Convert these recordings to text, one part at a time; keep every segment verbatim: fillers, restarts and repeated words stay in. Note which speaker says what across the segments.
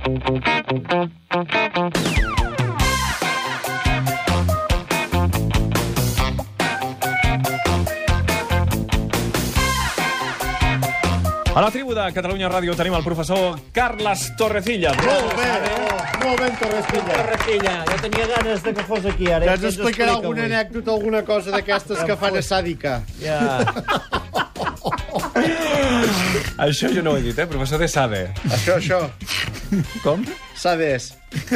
Speaker 1: A la tribu de Catalunya Ràdio tenim el professor Carles Torrecilla.
Speaker 2: Molt bé, molt bé, Torrecilla.
Speaker 3: Torrecilla, jo tenia ganes de que fos aquí ara.
Speaker 2: Ja ens explicarà alguna anècdota, alguna cosa d'aquestes que fan a Sàdica.
Speaker 3: Ja.
Speaker 1: Això jo no ho he dit, eh? Professor de Sade.
Speaker 2: Això, això.
Speaker 1: Com?
Speaker 2: Sades.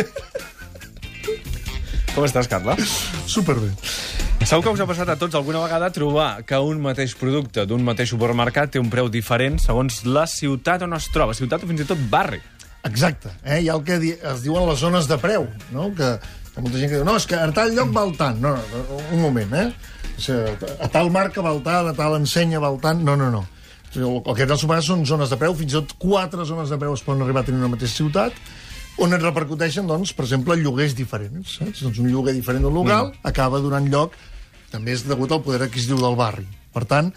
Speaker 1: Com estàs, Carles?
Speaker 4: Superbé.
Speaker 1: Segur que us ha passat a tots alguna vegada trobar que un mateix producte d'un mateix supermercat té un preu diferent segons la ciutat on es troba, ciutat o fins i tot barri.
Speaker 4: Exacte. Eh? Hi ha el que di es diuen les zones de preu, no? Que, que molta gent que diu, no, és que a tal lloc val tant. No, no, un moment, eh? O sigui, a tal marca val tant, a tal ensenya val tant. No, no, no. O sigui, el que els supermercats són zones de preu, fins i tot quatre zones de preu es poden arribar a tenir una mateixa ciutat, on et repercuteixen, doncs, per exemple, lloguers diferents. Saps? Doncs un lloguer diferent d'un local mm. acaba donant lloc, també és degut al poder adquisitiu del barri. Per tant,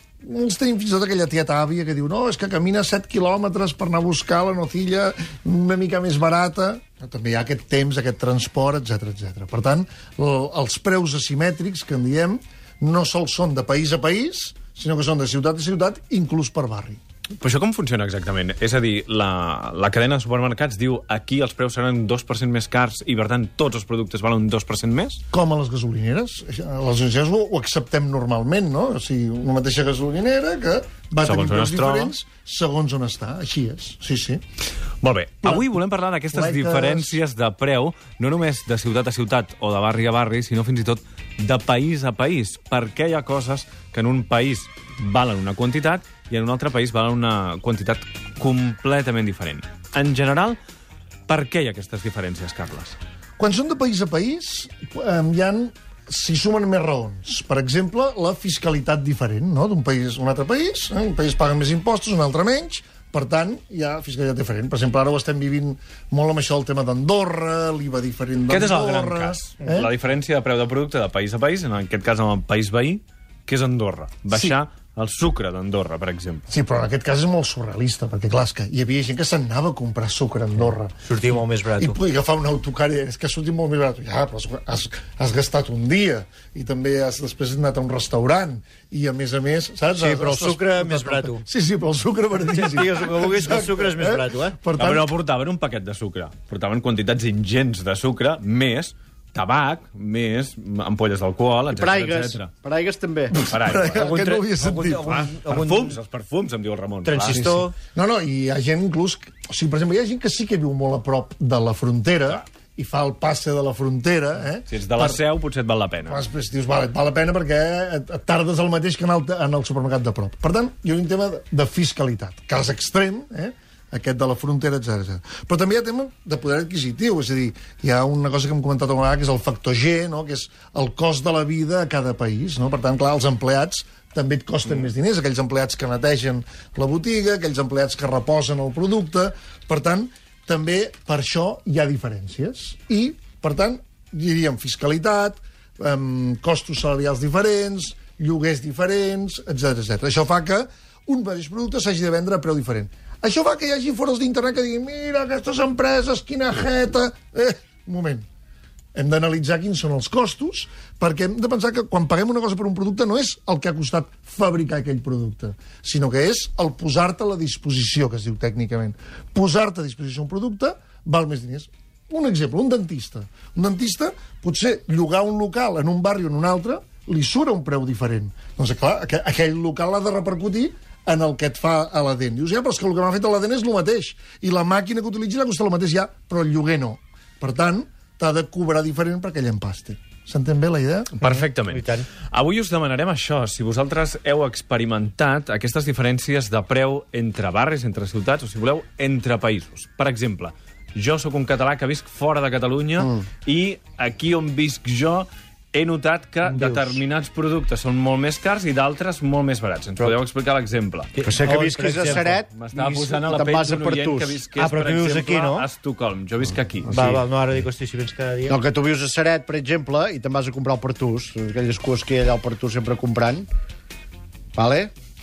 Speaker 4: ens tenim fins i tot aquella tieta àvia que diu no, és que camina set quilòmetres per anar a buscar la nocilla una mica més barata. També hi ha aquest temps, aquest transport, etcètera, etcètera. Per tant, els preus asimètrics que en diem no sols són de país a país, sinó que són de ciutat a ciutat, inclús per barri.
Speaker 1: Però això com funciona exactament? És a dir, la, la cadena de supermercats diu aquí els preus seran dos per cent més cars i, per tant, tots els productes valen un dos per cent més?
Speaker 4: Com a les gasolineres. A les gasolineres ho, ho acceptem normalment, no? O sigui, una mateixa gasolinera que va
Speaker 1: segons
Speaker 4: tenir preus diferents segons on està. Així és, sí, sí.
Speaker 1: Molt bé. Avui volem parlar d'aquestes
Speaker 4: Pletes...
Speaker 1: diferències de preu, no només de ciutat a ciutat o de barri a barri, sinó fins i tot de país a país. Perquè hi ha coses que en un país valen una quantitat i en un altre país valen una quantitat completament diferent. En general, per què hi ha aquestes diferències, Carles?
Speaker 4: Quan són de país a país, eh, hi ha, s'hi sumen més raons. Per exemple, la fiscalitat diferent, no? D'un país a un altre país. Eh? Un país paga més impostos, un altre menys. Per tant, hi ha fiscalitat diferent. Per exemple, ara ho estem vivint molt amb això del tema d'Andorra, l'I V A diferent d'Andorra...
Speaker 1: Aquest és el gran cas. Eh? La diferència de preu de producte de país a país, en aquest cas amb el país veí, que és Andorra. Baixar sí. el sucre d'Andorra, per exemple.
Speaker 4: Sí, però en aquest cas és molt surrealista, perquè, clar, és que hi havia gent que s'anava a comprar sucre a Andorra.
Speaker 3: Sortia molt més barat.
Speaker 4: I podia agafar un autocar i és que sortia molt més barat. Ja, però has, has gastat un dia i també has després anat a un restaurant i, a més a més, saps?
Speaker 3: Sí, però el sucre
Speaker 4: has,
Speaker 3: més barat.
Speaker 4: Sí, sí, però el sucre baratíssim.
Speaker 3: Sí, digues el que vulguis, el sucre és més barat, eh?
Speaker 1: Per tant... No, però portaven un paquet de sucre. Portaven quantitats ingents de sucre, més tabac, més ampolles d'alcohol, etcètera, etcètera.
Speaker 2: Paraigues també.
Speaker 1: Paraigues.
Speaker 4: Algun, no ho havia sentit.
Speaker 1: Algun, algun, algun, perfums, els perfums, em diu el Ramon.
Speaker 3: Transistor.
Speaker 4: Sí, sí. No, no, i hi ha gent inclús... O sigui, per exemple, hi ha gent que sí que viu molt a prop de la frontera, clar, i fa el passe de la frontera. Eh?
Speaker 1: Si ets de la per... Seu, potser et val la pena.
Speaker 4: Després dius, val, et val la pena perquè et, et tardes el mateix que en el, en el supermercat de prop. Per tant, hi ha un tema de, de fiscalitat. Cas extrem, eh? Aquest de la frontera, etcètera. Però també hi ha tema de poder adquisitiu, és a dir, hi ha una cosa que hem comentat alguna vegada, que és el factor G, no? Que és el cost de la vida a cada país. No? Per tant, clar, els empleats també et costen mm. més diners, aquells empleats que netegen la botiga, aquells empleats que reposen el producte. Per tant, també per això hi ha diferències. I, per tant, diríem fiscalitat, eh, costos salarials diferents, lloguers diferents, etcètera, etcètera. Això fa que un mateix producte s'hagi de vendre a preu diferent. Això fa que hi hagi fores d'internet que diguin mira, aquestes empreses, quina jeta... Eh, un moment. Hem d'analitzar quins són els costos, perquè hem de pensar que quan paguem una cosa per un producte no és el que ha costat fabricar aquell producte, sinó que és el posar-te a la disposició, que es diu tècnicament. Posar-te a disposició un producte val més diners. Un exemple, un dentista. Un dentista, potser llogar un local en un barri o en un altre, li surt a un preu diferent. Doncs, clar, aquell local l'ha de repercutir en el que et fa a la dent. Dius, ja, però és que el que m'ha fet a la dent és el mateix. I la màquina que utilitzi l'ha costat el mateix ja, però el lloguer no. Per tant, t'ha de cobrar diferent perquè ell empaste. S'entén bé la idea?
Speaker 1: Perfectament. Avui us demanarem això, si vosaltres heu experimentat aquestes diferències de preu entre barris, entre ciutats, o si voleu, entre països. Per exemple, jo sóc un català que visc fora de Catalunya mm. i aquí on visc jo he notat que determinats productes són molt més cars i d'altres molt més barats. Ens podeu explicar l'exemple?
Speaker 2: Que sé que visques a Seret
Speaker 1: m'estava posant a la pell d'un oient que visqués,
Speaker 3: ah, per exemple, no?
Speaker 1: a Estocolm. Jo visc aquí.
Speaker 3: Va, va, no, ara dic, hosti, si vens cada dia...
Speaker 2: No, que tu vius a Seret, per exemple, i te'n vas a comprar el Pertús, aquelles cues que hi ha allà al Pertús sempre comprant, vale?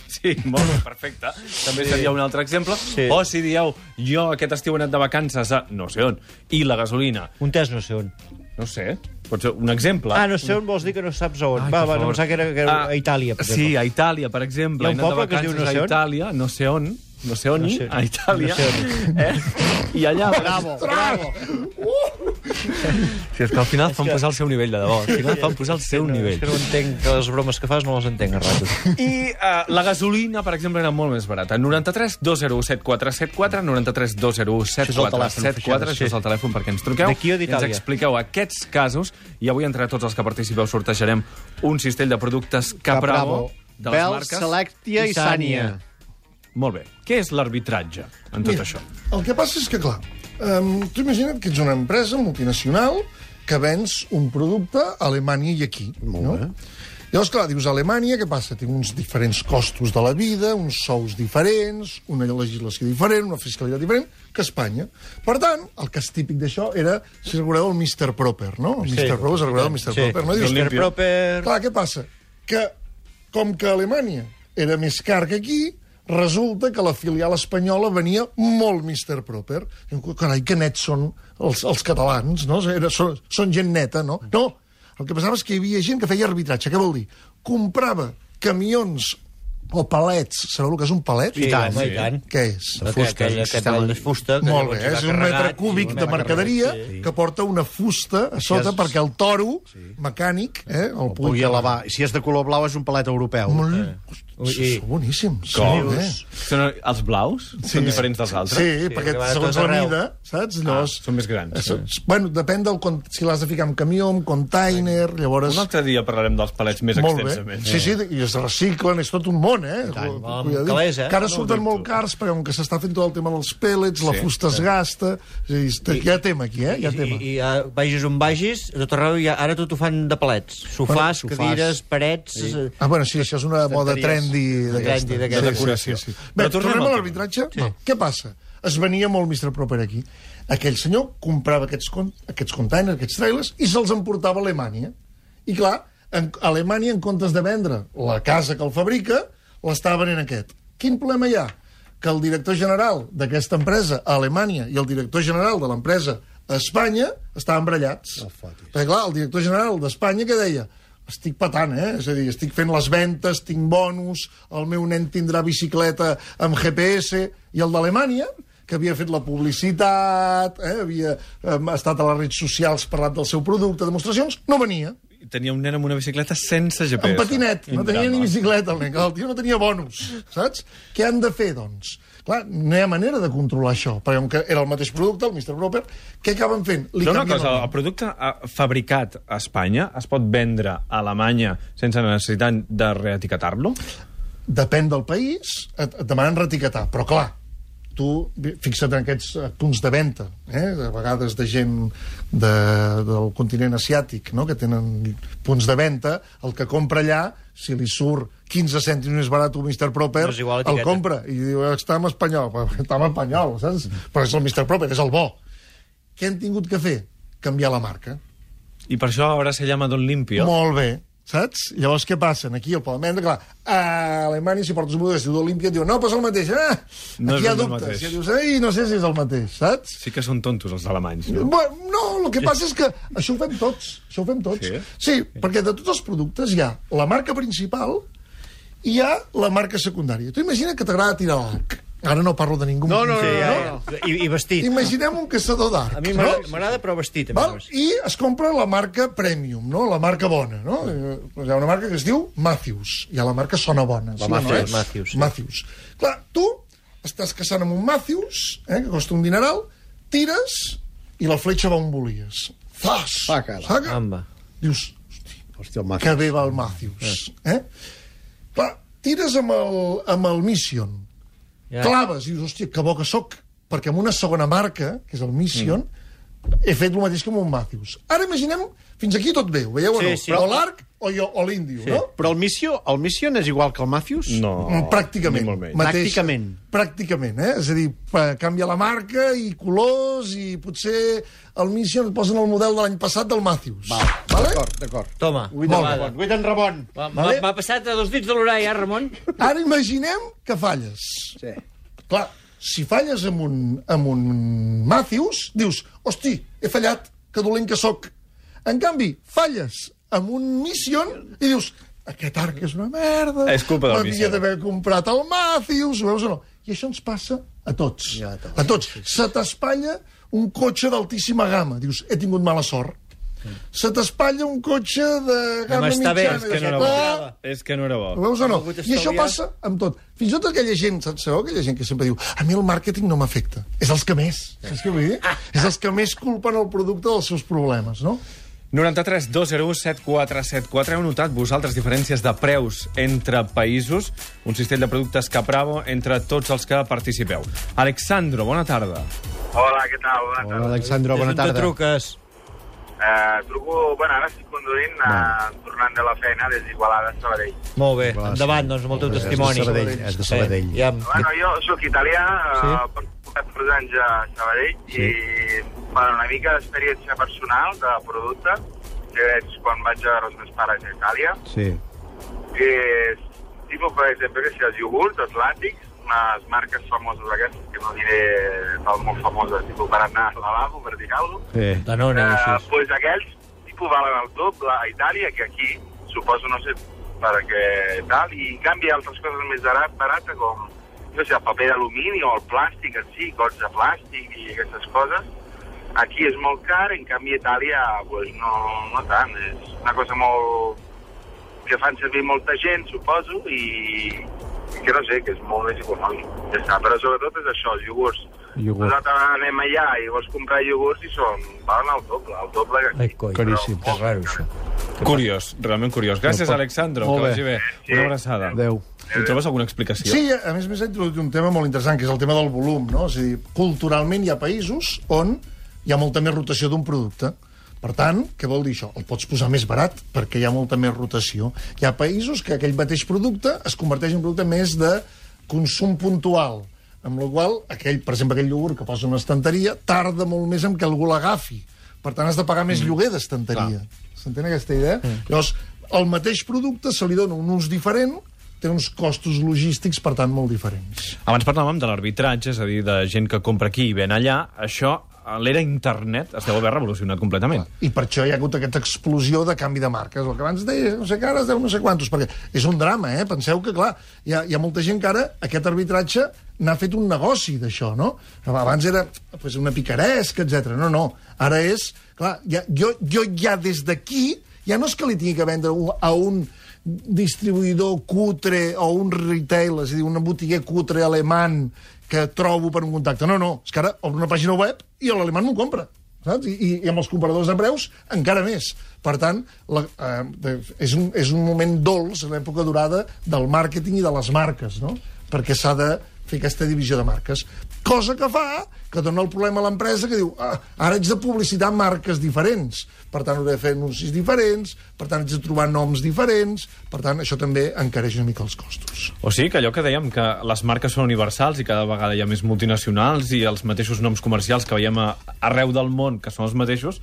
Speaker 1: Sí, molt bé, perfecte. També seria un altre exemple.
Speaker 3: Sí.
Speaker 1: O si dieu, jo aquest estiu he anat de vacances a no sé on, i la gasolina,
Speaker 3: Un test no sé on.
Speaker 1: no sé, pot ser un exemple.
Speaker 3: Ah, no sé on vols dir que no saps a on.
Speaker 1: Ai,
Speaker 3: va,
Speaker 1: per
Speaker 3: va, no
Speaker 1: favor.
Speaker 3: pensava que era, que era
Speaker 1: Ah,
Speaker 3: a Itàlia, per exemple.
Speaker 1: Sí, a Itàlia, per exemple.
Speaker 3: Hi ha un
Speaker 1: He anat de
Speaker 3: poble que es diu
Speaker 1: vacances
Speaker 3: no sé
Speaker 1: a
Speaker 3: on?
Speaker 1: Itàlia, no sé on, no sé on,
Speaker 3: No sé on.
Speaker 1: a Itàlia.
Speaker 3: No sé
Speaker 1: Eh? I allà...
Speaker 2: Bravo, bravo.
Speaker 1: Sí, és que al final fan posar el seu nivell, de debò. Al final fan posar el seu
Speaker 3: No,
Speaker 1: nivell.
Speaker 3: és que no entenc, que les bromes que fas no les entenc a ratos.
Speaker 1: I uh, la gasolina, per exemple, era molt més barata. noranta-tres dos zero u set quatre set quatre, noranta-tres dos zero u set quatre set quatre, això és el telèfon perquè ens truqueu.
Speaker 3: D'aquí o
Speaker 1: i ens
Speaker 3: d'Itàlia?
Speaker 1: expliqueu aquests casos, i avui entre tots els que participeu sortejarem un cistell de productes Capravo, de les
Speaker 2: Bel,
Speaker 1: marques...
Speaker 2: Selectia i Sània.
Speaker 1: Molt bé. Què és l'arbitratge en tot
Speaker 4: Mira,
Speaker 1: això?
Speaker 4: El que passa és que, clar, um, tu imagina't que ets una empresa multinacional que vens un producte a Alemanya i aquí.
Speaker 2: Molt
Speaker 4: no?
Speaker 2: bé.
Speaker 4: Llavors, clar, dius, a Alemanya, què passa? Tinc uns diferents costos de la vida, uns sous diferents, una legislació diferent, una fiscalitat diferent que a Espanya. Per tant, el que és típic d'això era, si recordeu, el mister Proper, no? El
Speaker 3: Sí.
Speaker 4: mister Proper, us recordeu el mister
Speaker 3: Sí.
Speaker 4: Proper, no? Dius,
Speaker 3: mister Proper...
Speaker 4: clar, què passa? Que, com que a Alemanya era més car que aquí, resulta que la filial espanyola venia molt mister Proper. Diu, carai, que nets són els, els catalans, no? Era, són, són gent neta, no? No, el que passava és que hi havia gent que feia arbitratge. Què vol dir? Comprava camions o palets. Sabeu el que és un palet?
Speaker 3: Sí,
Speaker 1: tant,
Speaker 3: home,
Speaker 1: sí.
Speaker 3: i tant.
Speaker 4: Què és?
Speaker 3: De fusta, aquell, aquest de fusta. que
Speaker 4: Molt bé,
Speaker 3: llavors
Speaker 4: és
Speaker 3: va
Speaker 4: un metre
Speaker 3: carregat,
Speaker 4: cúbic
Speaker 3: i
Speaker 4: de
Speaker 3: va
Speaker 4: mercaderia
Speaker 3: carregat, sí.
Speaker 4: que porta una fusta a sota
Speaker 2: és-
Speaker 4: perquè el toro mecànic eh, el
Speaker 2: El pugui elevar. I si és de color blau és un palet europeu.
Speaker 4: Molt...
Speaker 3: Ui,
Speaker 4: Ui,
Speaker 3: i-
Speaker 4: són boníssims.
Speaker 1: Com?
Speaker 4: Sí, eh?
Speaker 1: Són els blaus? Són diferents dels altres?
Speaker 4: Sí, sí, perquè
Speaker 3: que van a
Speaker 4: segons
Speaker 3: tot
Speaker 4: la
Speaker 3: arreu.
Speaker 4: mida, saps?
Speaker 1: Ah,
Speaker 4: Llavors,
Speaker 1: són més grans.
Speaker 4: eh, bueno, depèn del... con- si l'has de ficar en camió, en container, llavors...
Speaker 1: Un altre dia parlarem dels palets més
Speaker 4: Molt bé.
Speaker 1: extensament.
Speaker 4: Sí, sí, i es reciclen, és tot un món, eh?
Speaker 3: tant.
Speaker 4: Cu-
Speaker 3: Amb
Speaker 4: cuidadín.
Speaker 3: calés, eh?
Speaker 4: Que ara
Speaker 1: No ho
Speaker 4: surten
Speaker 1: dubto.
Speaker 4: molt cars, perquè com que s'està fent tot el tema dels pellets, la
Speaker 1: Sí,
Speaker 4: fusta es gasta... És a dir, està- hi ha tema aquí, eh? Hi ha tema.
Speaker 3: I, i uh, vagis on vagis, a tot arreu ja, ara tot ho fan de palets. Sofàs,
Speaker 2: Bueno, sofàs.
Speaker 3: cadires, parets... Sí.
Speaker 4: Ah, bueno, sí, això és una moda trendy d'aquesta.
Speaker 3: Trendy d'aquesta.
Speaker 1: De decoració.
Speaker 4: Sí, sí, sí.
Speaker 1: Però
Speaker 4: Bé,
Speaker 1: tornem
Speaker 4: tornem
Speaker 1: al
Speaker 4: a
Speaker 1: tema.
Speaker 4: l'arbitratge? Sí. No. Què passa? Es venia molt mister Proper aquí. Aquell senyor comprava aquests, con aquests containers, aquests trailers, i se'ls emportava a Alemanya. I clar, en Alemanya, en comptes de vendre la casa que el fabrica, l'estava venent aquest. Quin problema hi ha? Que el director general d'aquesta empresa a Alemanya i el director general de l'empresa a Espanya estaven brallats.
Speaker 2: No fotis.
Speaker 4: Perquè, clar, el director general d'Espanya què deia? Estic patant, eh? És a dir, estic fent les ventes, tinc bonus, el meu nen tindrà bicicleta amb G P S, i el d'Alemanya, que havia fet la publicitat, eh? havia eh, estat a les redes socials parlant del seu producte, demostracions, no venia.
Speaker 1: Tenia un nen amb una bicicleta sense G P S.
Speaker 4: En patinet, no
Speaker 1: Quin
Speaker 4: tenia ni
Speaker 1: drama.
Speaker 4: bicicleta, el nen, que el tio no tenia bonus, saps? Què han de fer, doncs? Clar, no hi ha manera de controlar això, perquè com que era el mateix producte, el mister Proper, què acaben fent? Li
Speaker 1: Però una
Speaker 4: canvien
Speaker 1: cosa,
Speaker 4: el
Speaker 1: el
Speaker 4: nom.
Speaker 1: producte eh, fabricat a Espanya es pot vendre a Alemanya sense necessitat de reetiquetar-lo?
Speaker 4: Depèn del país, et, et demanen reetiquetar, però clar, tu fixa't en aquests eh, punts de venda, eh? a vegades de gent de, del continent asiàtic, no? que tenen punts de venda, el que compra allà, si li surt quinze cèntims més barat un mister Proper,
Speaker 3: No és igual
Speaker 4: el
Speaker 3: l'etiqueta.
Speaker 4: compra, i diu, està en espanyol, està en espanyol, saps? Però és el mister Proper, és el bo. Què han tingut que fer? Canviar la marca.
Speaker 1: I per això ara se llama Don Limpio.
Speaker 4: Molt bé, saps? Llavors, què passa? Aquí el poden vendre, clar, a Alemanya, si portes un producte que es diu Olímpia, et diu, no, passa el mateix, ah!
Speaker 1: No és
Speaker 4: Aquí hi ha
Speaker 1: el
Speaker 4: dubtes.
Speaker 1: mateix.
Speaker 4: I dius, ei, no sé si és el mateix, saps?
Speaker 1: Sí que són tontos, els alemanys. No?
Speaker 4: Bueno, no, el que passa és que això ho fem tots, això ho fem tots.
Speaker 1: Sí?
Speaker 4: Sí, perquè de tots els productes hi ha la marca principal i hi ha la marca secundària. Tu imagina que t'agrada tirar l'arc. Ara no parlo de ningú.
Speaker 2: No, no,
Speaker 3: Sí,
Speaker 2: no,
Speaker 3: ja,
Speaker 2: no.
Speaker 3: ja. I, I vestit.
Speaker 4: Imaginem un caçador d'arc.
Speaker 3: A mi
Speaker 4: no?
Speaker 3: m'agrada, m'agrada, però vestit. A mi
Speaker 4: Val?
Speaker 3: m'agrada.
Speaker 4: I es compra la marca Premium, no? La marca bona, no? Eh, Hi ha una marca que es diu Matthews. Hi ha la marca Sona Bona.
Speaker 3: La
Speaker 4: sí o no,
Speaker 3: Matthews,
Speaker 4: eh?
Speaker 3: Matthews, sí.
Speaker 4: Matthews. Clar, tu estàs caçant amb un Matthews, eh, que costa un dineral, tires i la fletxa va on volies. Fas!
Speaker 2: Ah, carai.
Speaker 4: Saca?
Speaker 3: Amba.
Speaker 4: Dius,
Speaker 2: Hòstia, el
Speaker 4: que bé va el Matthews. Eh? Clar, tires amb el, amb el Mission.
Speaker 3: Ja.
Speaker 4: Claves, i dius, hòstia, que bo que soc, perquè amb una segona marca, que és el Mission, he fet el mateix que amb un Matthews. Ara imaginem, fins aquí tot bé, ho veieu o no?
Speaker 3: Sí, sí.
Speaker 4: O l'arc o, jo, o l'índio,
Speaker 3: Sí.
Speaker 4: no?
Speaker 2: Però el Mission, el Mission és igual que el Matthews?
Speaker 1: No,
Speaker 4: Mm, Pràcticament.
Speaker 1: ni molt menys.
Speaker 4: Mateix-
Speaker 2: Pràcticament.
Speaker 4: Pràcticament, eh? És a dir, pa- canvia la marca i colors i potser el Mission et posen el model de l'any passat del Matthews.
Speaker 2: Va,
Speaker 4: Vale?
Speaker 2: d'acord, d'acord.
Speaker 3: Toma.
Speaker 2: Ull
Speaker 4: Molt
Speaker 2: de
Speaker 4: bé.
Speaker 2: Ramon, ull d'en Ramon.
Speaker 3: M'ha
Speaker 4: Vale.
Speaker 3: m'ha passat a dos dits de l'orall, eh, Ramon?
Speaker 4: Ara imaginem que falles.
Speaker 2: Sí.
Speaker 4: Clar, si falles amb un, amb un Matthews, dius, hosti, he fallat, que dolent que sóc. En canvi, falles amb un Mission i dius, aquest arc és una merda.
Speaker 1: És culpa del
Speaker 4: m'havia
Speaker 1: Mission.
Speaker 4: d'haver comprat el Matthews, ho veus o no? I això ens passa a tots.
Speaker 2: Ja, a tots.
Speaker 4: A tots. Se t'espatlla un cotxe d'altíssima gamma. Dius, he tingut mala sort. Se t'espatlla un cotxe de gamma
Speaker 3: està bé,
Speaker 4: mitjana.
Speaker 1: És que no era
Speaker 4: Dius,
Speaker 1: bo.
Speaker 4: "Ah,
Speaker 1: És que no era bo.
Speaker 4: ho veus o no?
Speaker 3: Ha volgut
Speaker 4: I això
Speaker 3: estalviar.
Speaker 4: passa amb tot. Fins i tot aquella gent, saps? Sabeu aquella gent que sempre diu a mi el màrqueting no m'afecta. És els que més. Saps què vull dir? És els que més culpen el producte dels seus problemes, no?
Speaker 1: noranta-tres dos zero u set quatre set quatre. Heu notat vosaltres diferències de preus entre països? Un cistell de productes Capravo entre tots els que participeu. Alexandro, bona tarda.
Speaker 5: Hola, què tal? Bona
Speaker 2: Hola,
Speaker 5: tarda.
Speaker 2: Alexandro, bona
Speaker 3: Des d'on te
Speaker 2: tarda.
Speaker 3: truques?
Speaker 5: Uh, truco, bueno, ara estic conduint, uh, tornant de la feina des d'Igualada a Sabadell.
Speaker 3: Molt bé,
Speaker 2: Clar,
Speaker 3: endavant,
Speaker 2: sí.
Speaker 3: doncs, amb el teu
Speaker 2: És de
Speaker 3: testimoni.
Speaker 2: Sabadell, és de Sabadell.
Speaker 3: Ja,
Speaker 5: Bueno, jo sóc italià,
Speaker 2: Sí.
Speaker 5: uh, porto catorze anys a Sabadell
Speaker 2: Sí.
Speaker 5: i bueno, una mica d'experiència personal de producte, que és quan vaig a veure els meus pares a Itàlia,
Speaker 2: Sí.
Speaker 5: que és tipus, per exemple, que si els iogurts atlàntics, unes marques famoses d'aquestes, que no diré tal molt famoses, tipus per anar al lavabo, per dir alguna cosa,
Speaker 2: Sí.
Speaker 3: Danone,
Speaker 5: Eh,
Speaker 3: així.
Speaker 5: pues aquells tipus valen el doble a Itàlia que aquí, suposo, no sé per què tal, i en canvi altres coses més barat, barata com, no sé, el paper d'alumini o el plàstic en si, gots de plàstic i aquestes coses, aquí és molt car, en canvi a Itàlia pues, no, no tant, és una cosa molt que fan servir molta gent, suposo, i, i que no sé, que és molt més econòmic. Ja està, però sobretot és això, els iogurts.
Speaker 2: Iogurt.
Speaker 5: Nosaltres anem allà i vols comprar iogurts i són, valen el doble, el doble que aquí.
Speaker 3: Ai, coi,
Speaker 2: Caríssim.
Speaker 3: que raro, això.
Speaker 1: Curiós, realment curiós. Gràcies, Alexandro,
Speaker 2: Molt
Speaker 1: que
Speaker 2: bé.
Speaker 1: vagi bé. Una abraçada.
Speaker 2: Adéu.
Speaker 1: Hi trobes alguna explicació?
Speaker 4: Sí, a més a més ha introduït un tema molt interessant, que és el tema del volum, no? És a dir, culturalment hi ha països on hi ha molta més rotació d'un producte. Per tant, què vol dir això? El pots posar més barat perquè hi ha molta més rotació. Hi ha països que aquell mateix producte es converteix en un producte més de consum puntual, amb la qual aquell, per exemple, aquell iogurt que posa en una estanteria tarda molt més en que algú l'agafi. Per tant, has de pagar més lloguer d'estanteria. S'entén aquesta idea? Mm. Llavors, el mateix producte se li dona un ús diferent, té uns costos logístics, per tant, molt diferents.
Speaker 1: Abans parlàvem de l'arbitratge, és a dir, de gent que compra aquí i ven allà. Això, a l'era internet, es deu haver revolucionat completament.
Speaker 4: I per això hi ha hagut aquesta explosió de canvi de marques. El que abans deia, no sé què, ara es deu no sé quantos, perquè és un drama, eh? Penseu que, clar, hi ha, hi ha molta gent que ara aquest arbitratge n'ha fet un negoci d'això, no? Abans era pues, una picaresca, etcètera. No, no. Ara és... Clar, ja, jo, jo ja des d'aquí, ja no és que li tingui que vendre un, a un distribuïdor cutre o un retail, és a dir, un botiguer cutre alemany que trobo per un contacte. No, no, és que ara obro una pàgina web i l'alemany m'ho compra. Saps? I, I amb els compradors de preus encara més. Per tant, la, eh, és, un, és un moment dolç, l'època durada del màrqueting i de les marques, no? Perquè s'ha de fer aquesta divisió de marques. Cosa que fa que dona el problema a l'empresa que diu ah, ara haig de publicitar marques diferents, per tant hauré de fer anuncis diferents, per tant haig de trobar noms diferents, per tant això també encareix una mica els costos.
Speaker 1: O sigui que allò que dèiem, que les marques són universals i cada vegada hi ha més multinacionals i els mateixos noms comercials que veiem a, arreu del món, que són els mateixos,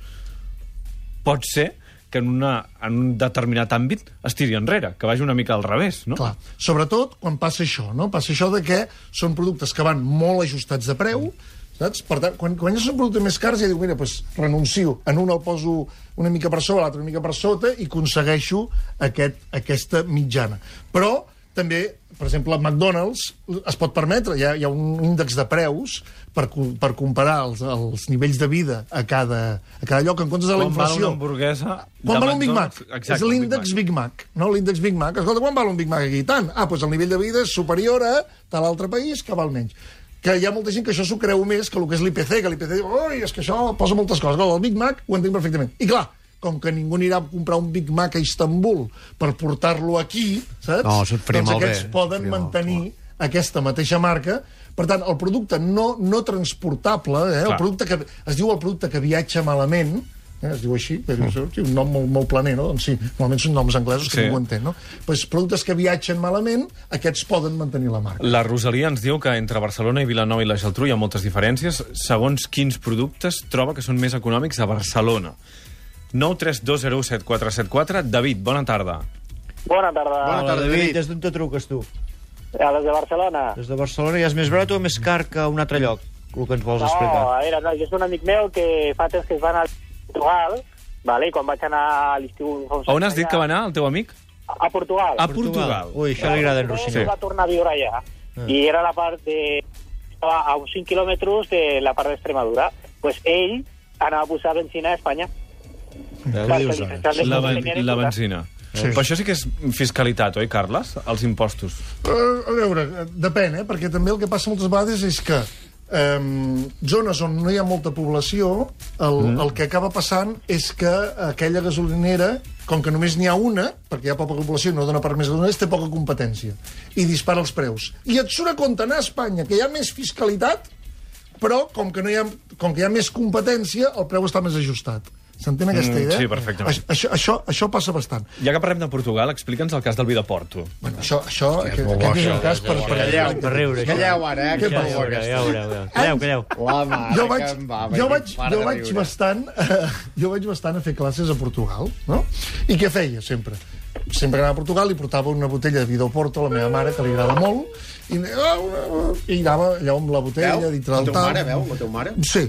Speaker 1: pot ser que en, una, en un determinat àmbit es tiri enrere, que vagi una mica al revés, no?
Speaker 4: Clar, sobretot quan passa això, no? Passa això de que són productes que van molt ajustats de preu, saps? Per tant, quan, quan ja són productes més cars, ja diu, mira, pues, renuncio. En un el poso una mica per sobre, l'altre una mica per sota, i aconsegueixo aquest, aquesta mitjana. Però també, per exemple, McDonald's es pot permetre, hi ha, hi ha un índex de preus per, per comparar els, els nivells de vida a cada, a cada lloc, en comptes de la
Speaker 1: Quan val
Speaker 4: inflació.
Speaker 1: una hamburguesa...
Speaker 4: Quan
Speaker 1: de
Speaker 4: val un Big Mac?
Speaker 1: McDonald's? Exacte,
Speaker 4: és
Speaker 1: un Big
Speaker 4: l'índex
Speaker 1: Mac.
Speaker 4: Big Mac. No, l'índex Big Mac. Escolta, quan val un Big Mac aquí? Tant. Ah, doncs el nivell de vida és superior a tal altre país que val menys. Que hi ha molta gent que això s'ho creu més que el que és l'I P C, que l'I P C diu, oi, és que això posa moltes coses. El Big Mac ho entenc perfectament. I clar, com que ningú anirà a comprar un Big Mac a Istanbul per portar-lo aquí, saps?
Speaker 2: No, això et faria
Speaker 4: doncs
Speaker 2: malbé,
Speaker 4: aquests poden
Speaker 2: faria
Speaker 4: mantenir aquesta mateixa marca Per tant, el producte no, no transportable, eh, el producte que, es diu el producte que viatja malament, eh, es diu així, mm. és un nom molt, molt planer, no? Doncs sí, normalment són noms anglesos que sí. ningú entén, no? Pues productes que viatgen malament, aquests poden mantenir la marca.
Speaker 1: La Rosalia ens diu que entre Barcelona i Vilanova i la Geltrú hi ha moltes diferències. Segons quins productes troba que són més econòmics a Barcelona. nou tres dos zero set quatre set quatre. David, bona tarda.
Speaker 6: Bona tarda.
Speaker 3: Bona tarda, David. Des d'on te truques, tu?
Speaker 6: Ja, des de Barcelona.
Speaker 3: Des de Barcelona. I és més barat o més car que un altre lloc? El que ens vols
Speaker 6: no,
Speaker 3: explicar.
Speaker 6: No, a veure, no, jo és un amic meu que fa temps que es va anar a Portugal, vale? I quan vaig anar a l'estiu...
Speaker 1: On has dit que va anar, el teu amic?
Speaker 6: A Portugal.
Speaker 1: A Portugal.
Speaker 3: Ui, això li agrada en Rossini.
Speaker 6: Sí. Va tornar a viure allà. Ah. I era la part de... Estava a uns cinc quilòmetres de la part d'Extremadura. Pues ell anava a posar benzina a Espanya.
Speaker 3: Ja,
Speaker 6: la,
Speaker 1: la, la benzina. Sí. Però això sí que és fiscalitat, oi, Carles? Els impostos.
Speaker 4: Uh, a veure, depèn, eh? Perquè també el que passa moltes vegades és que um, zones on no hi ha molta població, el, mm. el que acaba passant és que aquella gasolinera, com que només n'hi ha una, perquè hi ha poca població i no dona per més gasolineres, té poca competència. I dispara els preus. I et surt a compte anar a Espanya, que hi ha més fiscalitat, però com que, no hi ha, com que hi ha més competència, el preu està més ajustat. S'entén aquesta idea?
Speaker 1: Mm, sí, perfectament.
Speaker 4: Això, això, això passa bastant.
Speaker 1: Ja que parlem de Portugal, explica'ns el cas del vi de Porto.
Speaker 4: Bueno, això, això aquest, aquest és un cas per...
Speaker 3: Calleu, per riure.
Speaker 2: Calleu ara, eh?
Speaker 4: Què
Speaker 2: Què
Speaker 4: passa?
Speaker 3: Calleu, calleu.
Speaker 4: Jo vaig, jo vaig, jo vaig bastant jo vaig bastant a fer classes a Portugal, no? I què feia, sempre? Sempre que anava a Portugal li portava una botella de vi de Porto a la meva mare, que li agrada molt, i, i anava allà amb la botella dintre del tal.
Speaker 2: La teva mare, veu? La teva mare?
Speaker 4: Sí.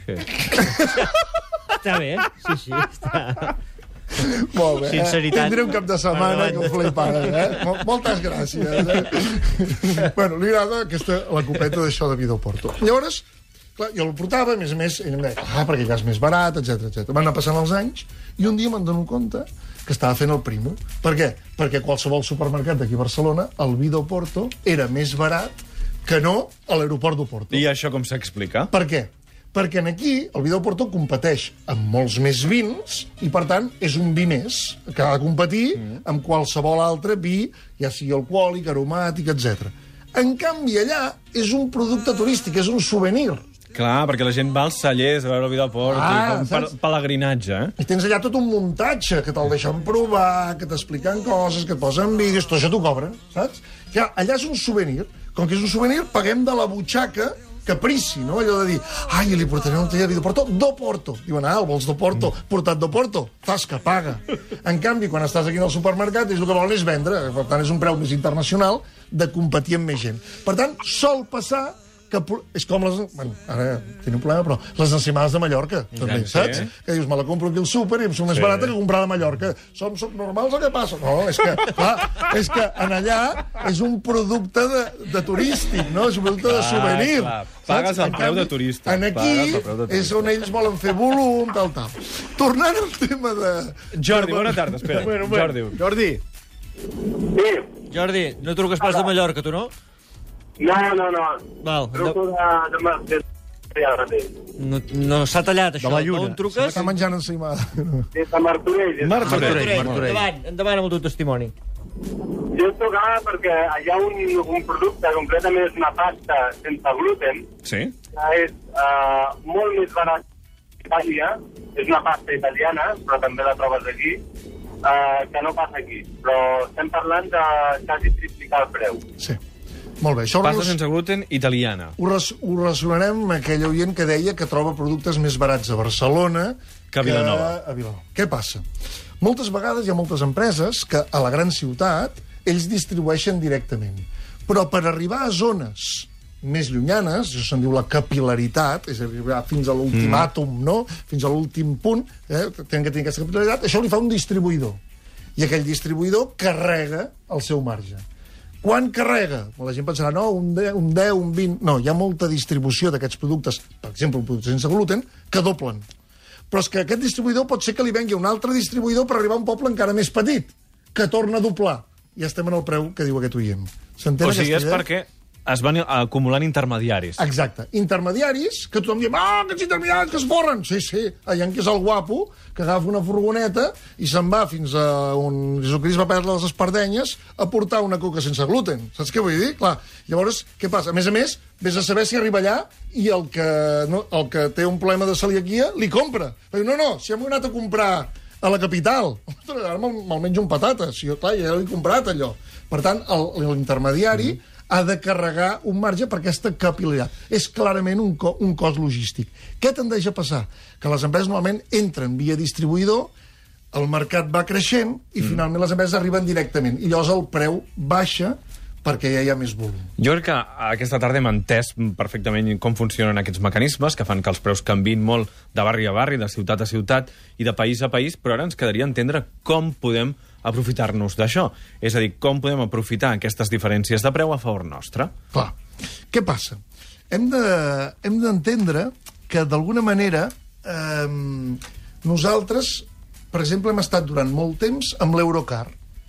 Speaker 3: Està bé, sí, sí, està...
Speaker 4: Molt bé.
Speaker 3: Sinceritat.
Speaker 4: Tindré un cap de setmana que ho flipares, eh? Moltes gràcies. Eh? Bueno, li agrada aquesta, la copeta d'això de vi del Porto. Llavors, clar, jo el portava, a més a més, ell em deia, ah, perquè ja és més barat, etcètera, etcètera. Van anar passant els anys, i un dia me'n dono compte que estava fent el primo. Per què? Perquè qualsevol supermercat d'aquí a Barcelona, el vi del Porto era més barat que no a l'aeroport del Porto.
Speaker 1: I això com s'explica?
Speaker 4: Per què? Perquè aquí el vi del Porto competeix amb molts més vins i, per tant, és un vi més que ha de competir mm. amb qualsevol altre vi, ja sigui alcohòlic, aromàtic, etcètera. En canvi, allà és un producte turístic, és un souvenir.
Speaker 1: Clar, perquè la gent va als cellers a veure el vi del Porto, ah, un pel pelegrinatge, eh?
Speaker 4: I tens allà tot un muntatge, que te'l deixen provar, que t'expliquen coses, que et posen vídeos, tot això t'ho cobren, saps? Ja, allà és un souvenir. Com que és un souvenir, paguem de la butxaca caprici, no? Allò de dir, ai, li portaré un taller de Porto, do Porto. Diuen, ah, el vols do Porto, portat do Porto, tasca, paga. En canvi, quan estàs aquí al supermercat, és el que volen és vendre, per tant, és un preu més internacional de competir amb més gent. Per tant, sol passar que és com les... Bueno, ara tinc un problema, però les ensaïmades de Mallorca, també, ja, saps? Sí. Que dius, me la compro aquí al súper i em surt més sí. barata que comprar de Mallorca. Som, som normals o què passa? No, és que, clar, és que en allà és un producte de, de turístic, no? És un producte clar, de souvenir. Clar.
Speaker 1: Pagues el preu de turista.
Speaker 4: En aquí de turista. És on ells volen fer volum, tal, tal. Tornant al tema de...
Speaker 1: Jordi, bona tarda, espera. Bueno, bueno. Jordi.
Speaker 2: Jordi.
Speaker 6: Sí.
Speaker 3: Jordi, no truques pas de Mallorca, tu, no?
Speaker 6: No, no, no.
Speaker 3: Val.
Speaker 6: Truco de... de, de...
Speaker 3: No, no s'ha tallat, això.
Speaker 2: De la lluna.
Speaker 3: On truques?
Speaker 4: Està menjant ensaïmada.
Speaker 6: Des de Martorell.
Speaker 3: Martorell. Endavant, endavant amb el teu testimoni.
Speaker 6: Jo trucava perquè hi ha un, un producte, concretament és una pasta sense gluten,
Speaker 1: sí?
Speaker 6: que és uh, molt més barat que Itàlia, és una pasta italiana, però també la trobes aquí, uh, que no passa aquí. Però estem parlant de quasi triplicar el preu.
Speaker 4: Sí. Molt bé. Això
Speaker 1: pasta res... sense gluten italiana.
Speaker 4: Ho, res... ho relacionarem amb aquell oient que deia que troba productes més barats a Barcelona
Speaker 1: que a Vilanova.
Speaker 4: Que a Vilanova. Què passa? Moltes vegades hi ha moltes empreses que a la gran ciutat ells distribueixen directament. Però per arribar a zones més llunyanes, això se'n diu la capilaritat, és arribar fins a l'últim mm. àtom, no? Fins a l'últim punt, eh? tenen que tenir aquesta capilaritat, això li fa un distribuïdor. I aquell distribuïdor carrega el seu marge. Quan carrega? La gent pensarà, no, un deu, un deu, un vint... No, hi ha molta distribució d'aquests productes, per exemple, un producte sense gluten, que doblen. Però és que aquest distribuïdor pot ser que li vengui un altre distribuïdor per arribar a un poble encara més petit, que torna a doblar. Ja estem en el preu que diu aquest oient.
Speaker 1: O sigui, és perquè es van acumulant intermediaris.
Speaker 4: Exacte. Intermediaris, que tothom diu, ah, aquests intermediaris que es forren. Sí, sí, allà que és el guapo, que agafa una furgoneta i se'n va fins a on Jesucrist va perdre les espardenyes a portar una coca sense gluten. Saps què vull dir? Clar, llavors, què passa? A més a més, vés a saber si arriba allà i el que, no, el que té un problema de celiaquia li compra. Diu, no, no, si hem anat a comprar a la capital, ara me'l me'l menjo amb patates. Sí, clar, ja l'he comprat, allò. Per tant, l'intermediari mm. ha de carregar un marge per aquesta capil·laritat. És clarament un, co un cost logístic. Què tendeix a passar? Que les empreses normalment entren via distribuïdor, el mercat va creixent i mm. finalment les empreses arriben directament. I llavors el preu baixa perquè ja hi ha més volum.
Speaker 1: Jo crec que aquesta tarda hem entès perfectament com funcionen aquests mecanismes, que fan que els preus canvin molt de barri a barri, de ciutat a ciutat i de país a país, però ara ens quedaria entendre com podem aprofitar-nos d'això. És a dir, com podem aprofitar aquestes diferències de preu a favor nostre.
Speaker 4: Clar. Què passa? Hem d'entendre de, que, d'alguna manera, eh, nosaltres, per exemple, hem estat durant molt temps amb l'Eurocar.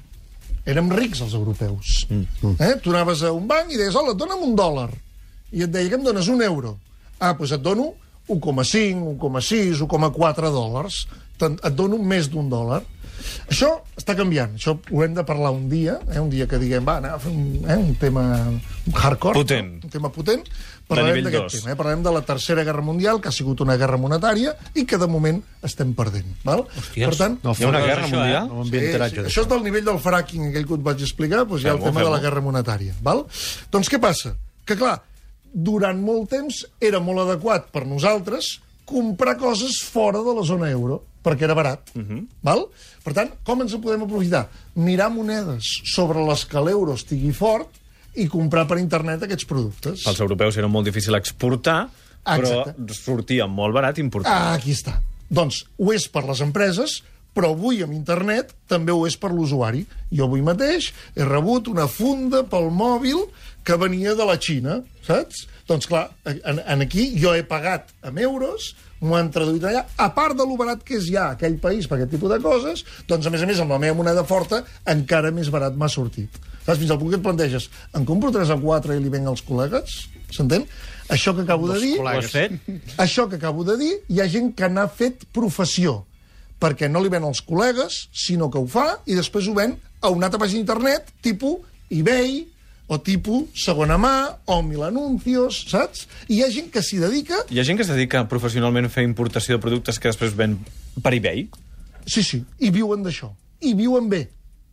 Speaker 4: Érem rics, els europeus. Mm. Eh? Tu anaves a un banc i deies, hola, dona'm un dòlar. I et deia, que em dones un euro? Ah, doncs et dono un coma cinc, un coma sis, un coma quatre dòlars. Et dono més d'un dòlar. Això està canviant. Això ho hem de parlar un dia, eh? un dia que diguem, va, anem a fer un, eh? un tema hardcore.
Speaker 1: Potent.
Speaker 4: Un tema potent. Parlarem d'aquest tema. Eh? Parlarem de la Tercera Guerra Mundial, que ha sigut una guerra monetària i que, de moment, estem perdent. Val?
Speaker 3: Hòsties,
Speaker 4: per tant,
Speaker 1: no, hi ha una guerra
Speaker 3: això,
Speaker 1: mundial?
Speaker 3: Eh? No
Speaker 4: sí, sí. Això és del nivell del fracking, aquell que et vaig explicar, doncs hi ha el tema de la guerra monetària. Val? Doncs què passa? Que, clar, durant molt temps era molt adequat per nosaltres comprar coses fora de la zona euro, perquè era barat. Uh -huh. Val? Per tant, com ens en podem aprofitar? Mirar monedes sobre les que l'euro estigui fort i comprar per internet aquests productes.
Speaker 1: Els europeus era molt difícil exportar, però Exacte. sortia molt barat importar.
Speaker 4: Ah, aquí està. Doncs ho és per les empreses, però avui amb internet també ho és per l'usuari. Jo avui mateix he rebut una funda pel mòbil que venia de la Xina, saps? Doncs clar, en, en aquí jo he pagat amb euros, m'ho han traduït allà, a part de lo barat que és ja aquell país per aquest tipus de coses, doncs a més a més amb la meva moneda forta encara més barat m'ha sortit. Saps? Fins al punt que et planteges, em compro tres o quatre i li venc als col·legues? S'entén? Això que acabo de dir...
Speaker 3: Ho has fet?
Speaker 4: Això que acabo de dir, hi ha gent que n'ha fet professió, perquè no li ven als col·legues, sinó que ho fa i després ho ven a una altra pàgina d'internet, tipus eBay, o tipus segona mà, o Mil Anuncios, saps? I hi ha gent que s'hi dedica...
Speaker 1: Hi ha gent que es dedica professionalment a fer importació de productes que després ven per eBay?
Speaker 4: Sí, sí, i viuen d'això. I viuen bé.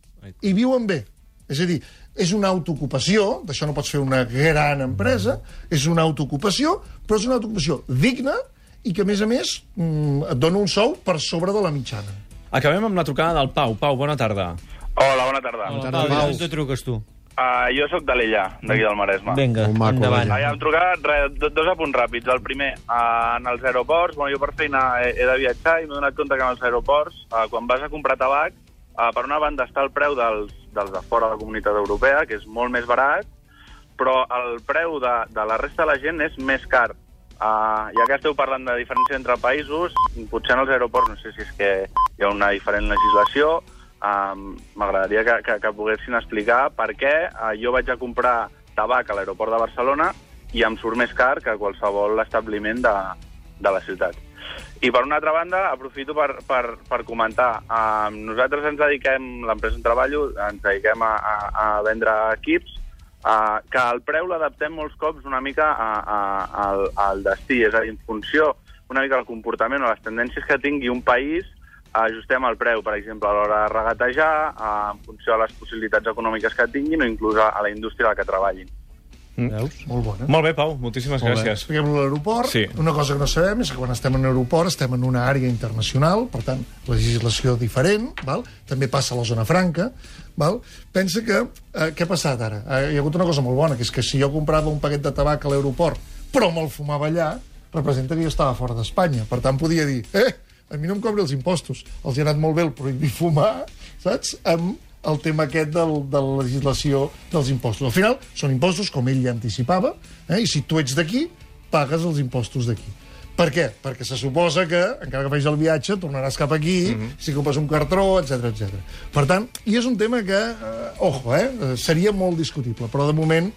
Speaker 4: I viuen bé. És a dir, és una autoocupació, d'això no pots fer una gran empresa, és una autoocupació, però és una autoocupació digna i que, a més a més, et dona un sou per sobre de la mitjana.
Speaker 1: Acabem amb la trucada del Pau. Pau, bona tarda.
Speaker 5: Hola, bona tarda.
Speaker 3: Bona tarda, Pau. On te truques, tu?
Speaker 5: Uh, jo sóc d'Alella, d'aquí del Maresme.
Speaker 3: Vinga, endavant.
Speaker 5: Uh, ja hem trucat, re, do, dos apunts ràpids. El primer, uh, en els aeroports, bueno, jo per feina he, he de viatjar i m'he donat compte que en els aeroports, uh, quan vas a comprar tabac, uh, per una banda està el preu dels, dels de fora de la Comunitat Europea, que és molt més barat, però el preu de, de la resta de la gent és més car. Uh, ja que esteu parlant de diferència entre països, potser en els aeroports, no sé si és que hi ha una diferent legislació, Um, m'agradaria que, que, que poguessin explicar per què uh, jo vaig a comprar tabac a l'aeroport de Barcelona i em surt més car que qualsevol establiment de, de la ciutat. I per una altra banda, aprofito per, per, per comentar. Um, nosaltres ens dediquem, l'empresa on treballo, ens dediquem a, a, a vendre equips, uh, que el preu l'adaptem molts cops una mica a, a, a, al destí, és a dir, en funció una mica del comportament o les tendències que tingui un país, ajustem el preu, per exemple, a l'hora de regatejar, en funció de les possibilitats econòmiques que tinguin o inclús a la indústria a la que treballin.
Speaker 1: Mm.
Speaker 4: Veus? Molt bona.
Speaker 1: Molt bé, Pau, moltíssimes
Speaker 4: Molt
Speaker 1: gràcies.
Speaker 4: Expliquem l'aeroport.
Speaker 1: Sí.
Speaker 4: Una cosa que no sabem és que quan estem en un aeroport estem en una àrea internacional, per tant, legislació diferent, val? També passa a la zona franca. Val? Pensa que... Eh, què ha passat ara? Eh, hi ha hagut una cosa molt bona, que és que si jo comprava un paquet de tabac a l'aeroport, però me'l fumava allà, representa que jo estava fora d'Espanya. Per tant, podia dir... Eh, a mi no em cobri els impostos. Els hi ha anat molt bé el prohibir fumar, saps? Amb el tema aquest del, de la legislació dels impostos. Al final, són impostos, com ell ja anticipava, eh? I si tu ets d'aquí, pagues els impostos d'aquí. Per què? Perquè se suposa que, encara que facis el viatge, tornaràs cap aquí, mm-hmm. si compres un cartró, etcètera, etcètera. Per tant, i és un tema que, eh, ojo, eh, seria molt discutible, però de moment,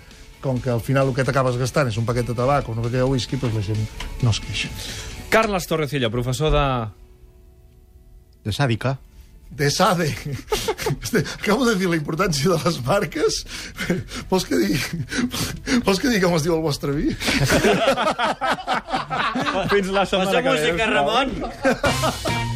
Speaker 4: com que al final el que t'acabes gastant és un paquet de tabac o una botella de whisky, doncs la gent no es queixa.
Speaker 1: Carles Torrecilla, professor de...
Speaker 3: De sàdica.
Speaker 4: De Sade. Acabo de dir la importància de les marques. Vols que digui, vols que digui com es diu el vostre vi?
Speaker 1: Fins la setmana que ve.
Speaker 3: Posa música, Ramon!